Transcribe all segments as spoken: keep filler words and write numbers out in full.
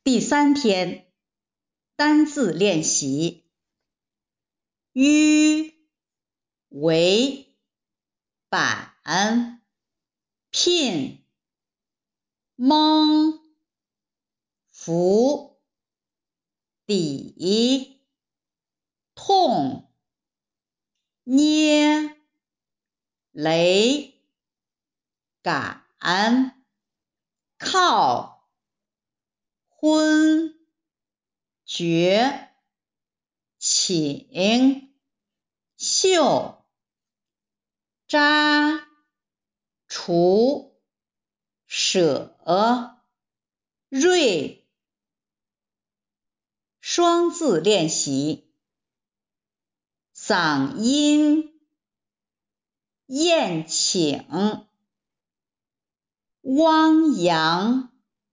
第三天，单字练习。迂、为、板、聘、蒙、福、底、痛、捏、雷、赶、靠、昏、绝、请、秀、扎、除、舍、锐。双字练习。嗓音、宴请、汪洋、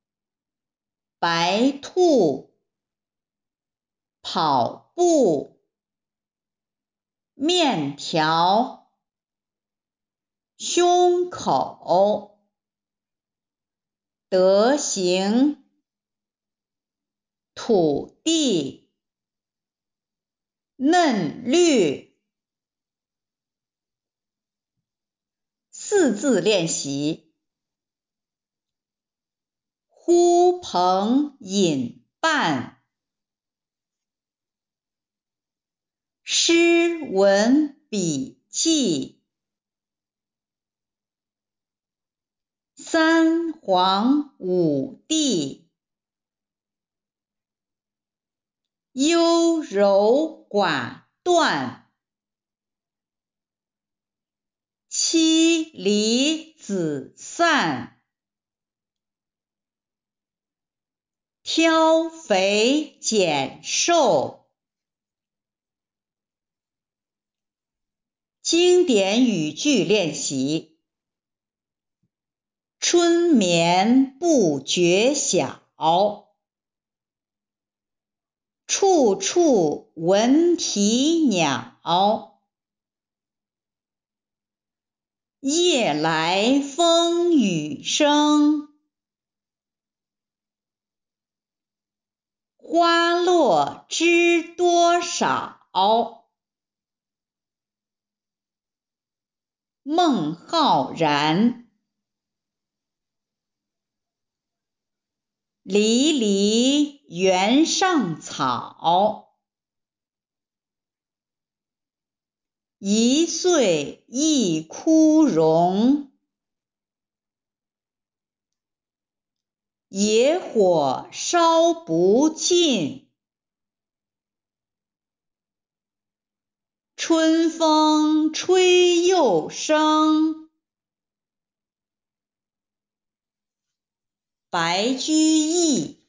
白兔、跑步、面条、胸口、德行、土地、嫩绿。四字练习。呼朋引伴，诗文笔记，三皇五帝，优柔寡断，妻离子散，挑肥拣瘦。经典语句练习。春眠不觉晓，处处闻啼鸟。夜来风雨声，花落知多少。孟浩然。离离原上草，一岁一枯荣。野火烧不尽，春风吹又生。白居易。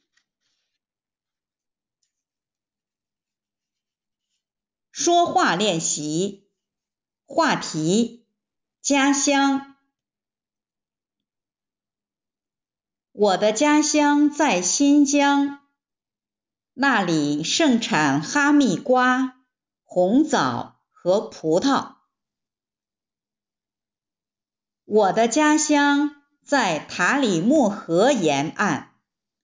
说话练习。话题：家乡。我的家乡在新疆，那里盛产哈密瓜、红枣和葡萄。我的家乡在塔里木河沿岸，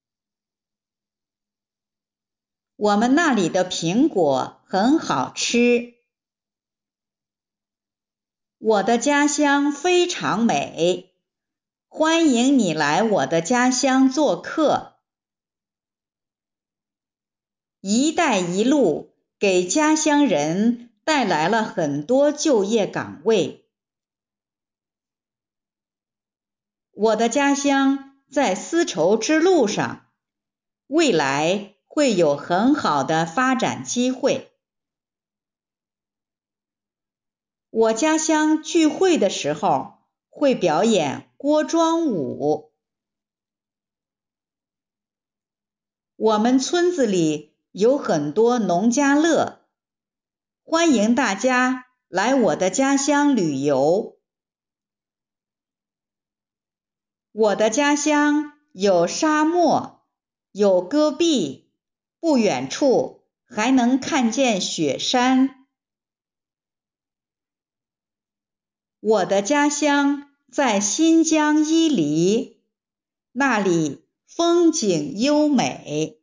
我们那里的苹果很好吃。我的家乡非常美，欢迎你来我的家乡做客。一带一路给家乡人带来了很多就业岗位。我的家乡在丝绸之路上，未来会有很好的发展机会。我家乡聚会的时候会表演锅庄舞。我们村子里有很多农家乐，欢迎大家来我的家乡旅游。我的家乡有沙漠，有戈壁，不远处还能看见雪山。我的家乡在新疆伊犁，那里风景优美。